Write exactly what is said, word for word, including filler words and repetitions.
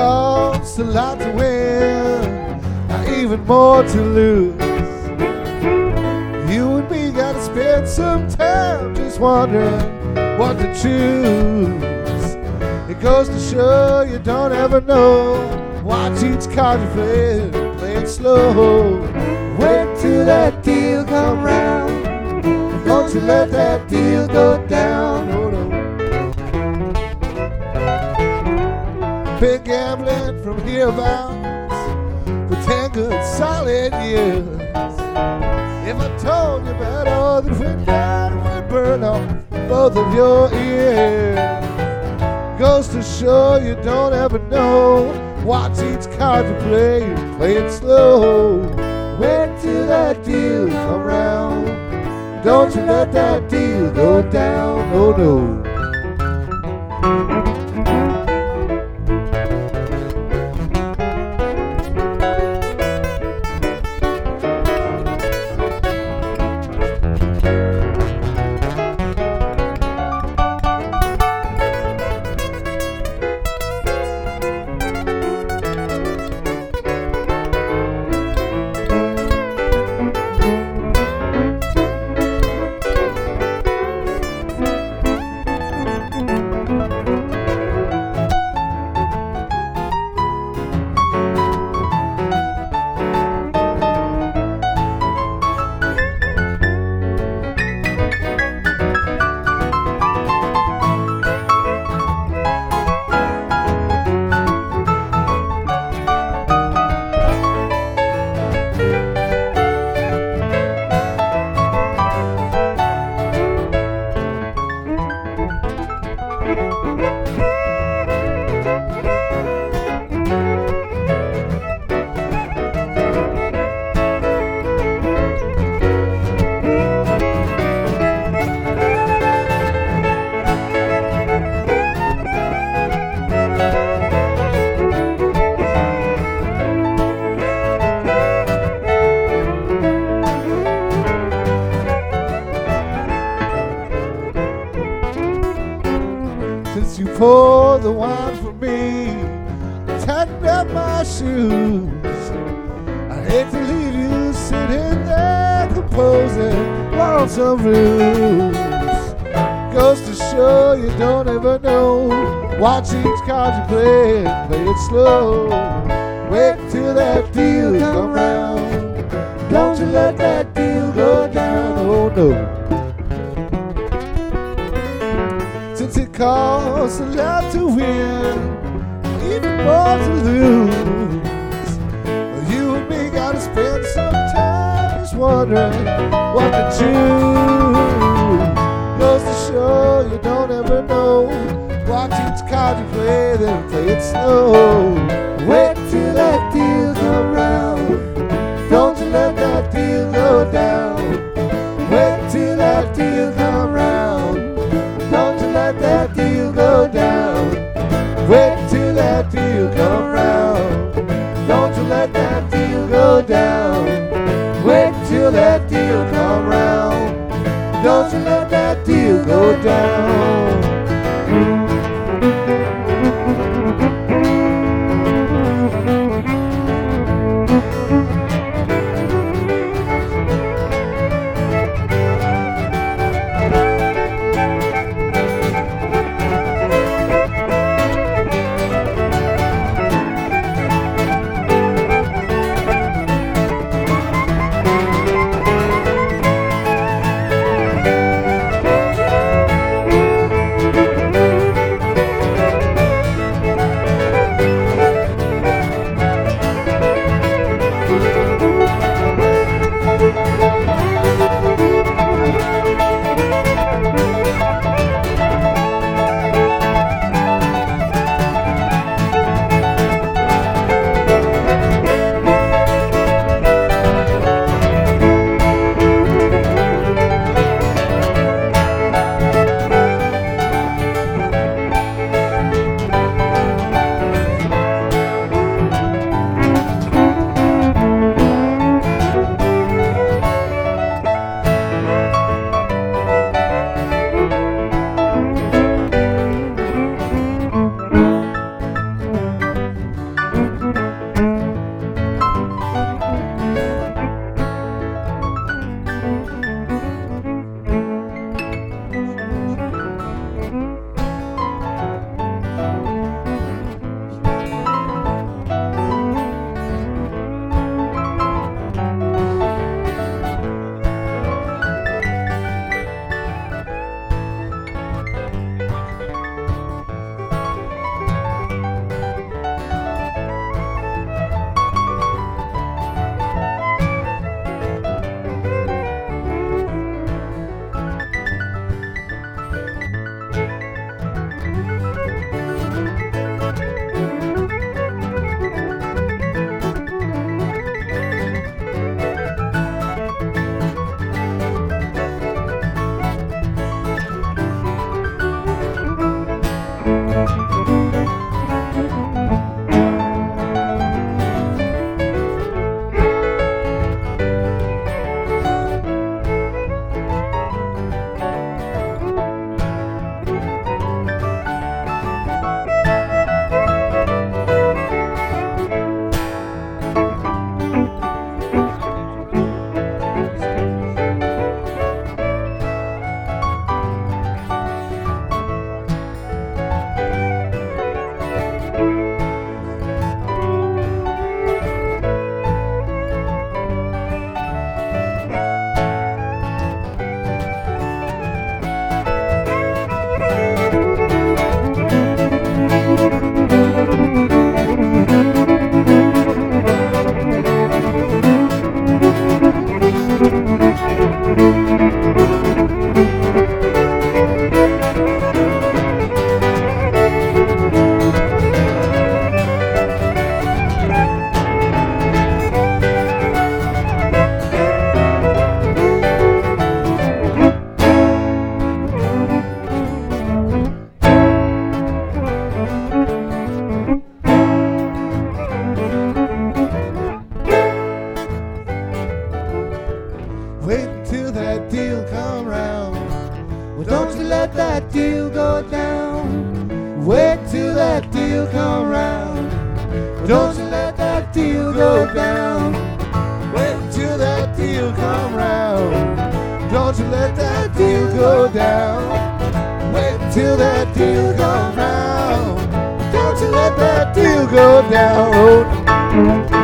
costs a lot to win, even more to lose. You and me gotta spend some time just wondering what to choose. It goes to show you don't ever know. Watch each card you play, play it slow. Wait till that deal come round. Don't you let that deal go down. Oh, no. Been gambling from hereabouts for ten good solid years. If I told you about all that went down, it would burn off both of your ears. Goes to show you don't ever know. Watch each card you play, play it slow. Wait till that deal come round. Don't you let that deal go down, no, no. Since you pour the wine for me, tighten up my shoes. I hate to leave you sitting there composing lonesome blues. Goes to show you don't ever know. Watch each card you play, play it slow. Wait till that deal come round. Don't you let that deal go down, oh no. Since it costs a lot to win, even more to lose, you and me gotta spend some time just wondering what to choose. Goes to show you don't ever know. Watch each card you play, then play it slow. Wait till that deal come round. Don't you let that deal go down. Wait till that deal come round. Don't you let that deal go down. Wait till that deal come round. Don't you let that deal go down. Wait till that deal come round. Don't you let that deal go down. Don't you let that deal go down. Wait until that deal come round. Don't you let that deal go down. Wait until that deal come round. Don't you let that deal go down.